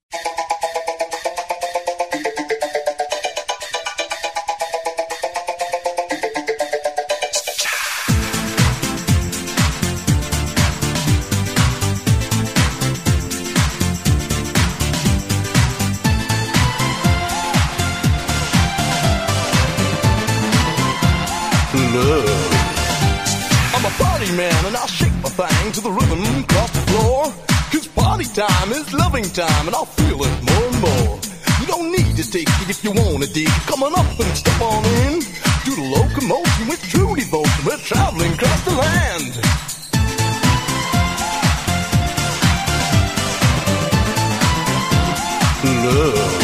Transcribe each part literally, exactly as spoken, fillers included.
Love. I'm a party man and I'll shake my thing to the rhythm across the floor. Cause party time is loving time and I'll feel it more and more. You don't need to take it if you wanna dig it. Come on up and step on in. Do the locomotion with true devotion. We're traveling across the land. Love.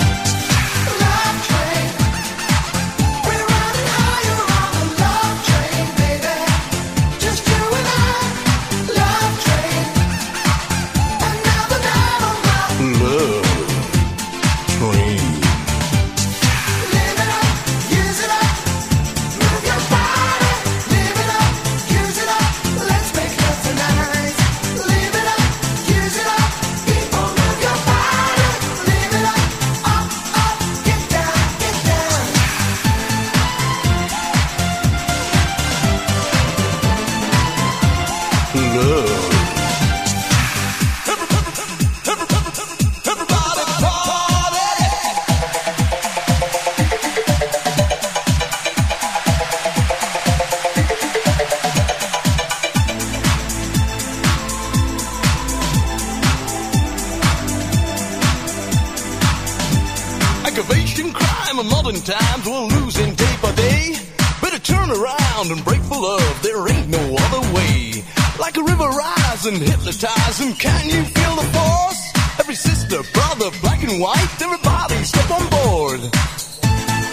Aggravation, crime, and modern times, we're losing day by day. Better turn around and break for love, there ain't no other way. Like a river rising, hypnotizing, can you feel the force? Every sister, brother, black and white, everybody step on board.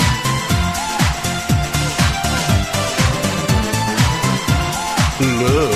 Love.